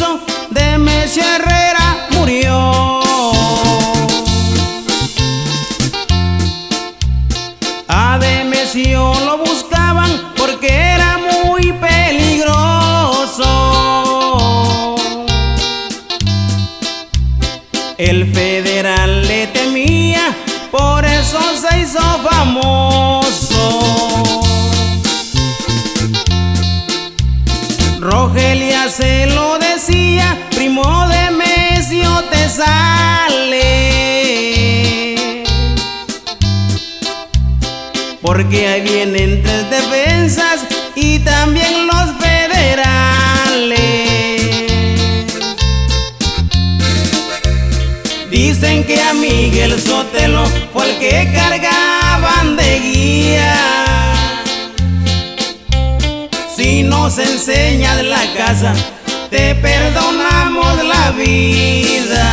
hizo, Demesio Herrera murió. A Demesio lo buscaban porque era muy peligroso. El federal le temía, por eso se hizo famoso. Rogelia se lo decía: primo Demesio te sale, porque ahí vienen 3 defensas y también los federales. Dicen que a Miguel Sotelo fue el que cargaban de guía. Si nos enseñas la casa, te perdonamos la vida.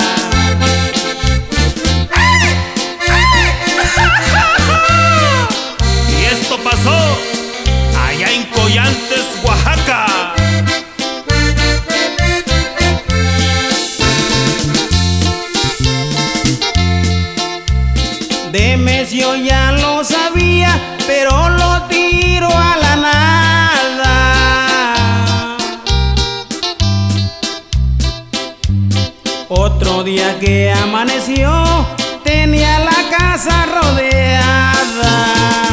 Y esto pasó allá en Collantes, Oaxaca. Demesio ya lo sabía, pero lo tiró a la nada. Otro día que amaneció, tenía la casa rodeada.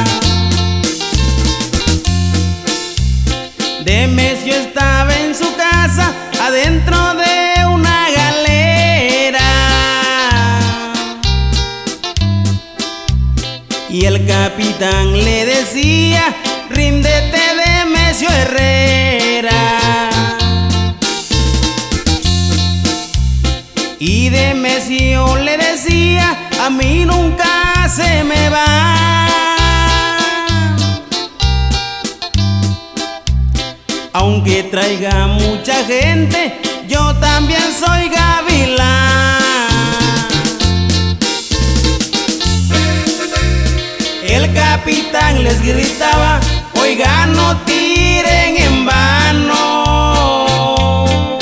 Demesio estaba en su casa, adentro de una galera. Y el capitán le decía: ríndete, Demesio Herrera. Y Demesio le decía: a mí nunca se me va. Aunque traiga mucha gente, yo también soy gavilán. El capitán les gritaba: oiga, no tiren en vano.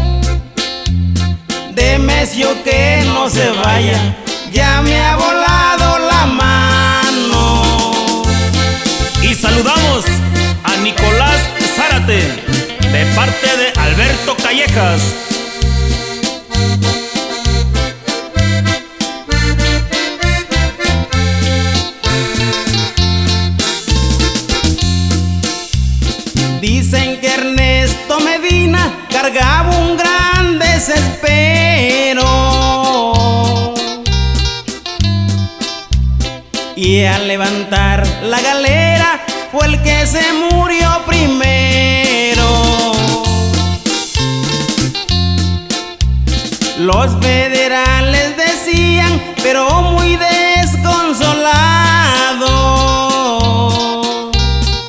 Demesio que no se vaya, ya me ha volado la mano. Y saludamos a Nicolás Zárate, de parte de Alberto Callejas. Dicen que Ernesto Medina cargaba un gran desespero, y al levantar la galera fue el que se murió primero. Los federales decían, pero muy desconsolado: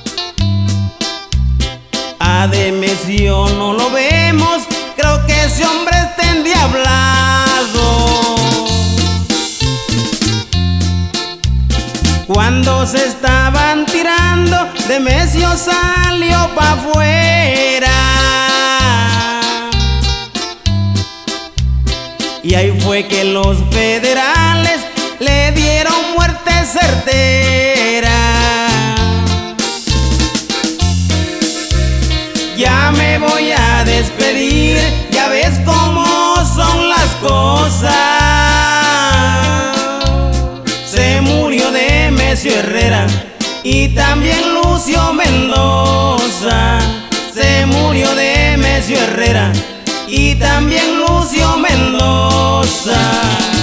a Demesio no lo vemos, creo que ese hombre está endiablado. Cuando se estaban tirando, Demesio salió pa' afuera. Y ahí fue que los federales le dieron muerte certera. Ya me voy a despedir, ya ves cómo son las cosas. Se murió Demesio Herrera y también Lucio Mendoza. Se murió Demesio Herrera y también Lucio Mendoza.